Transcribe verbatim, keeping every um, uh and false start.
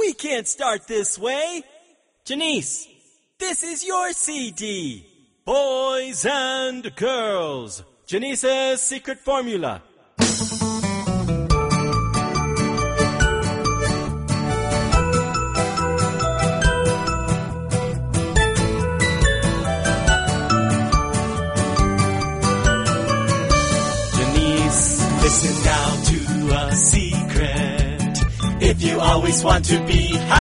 We can't start this way. Janice, This is your C D. Boys and girls. Janice's secret formula. Janice, listen now to a secret. If you always want to be happy,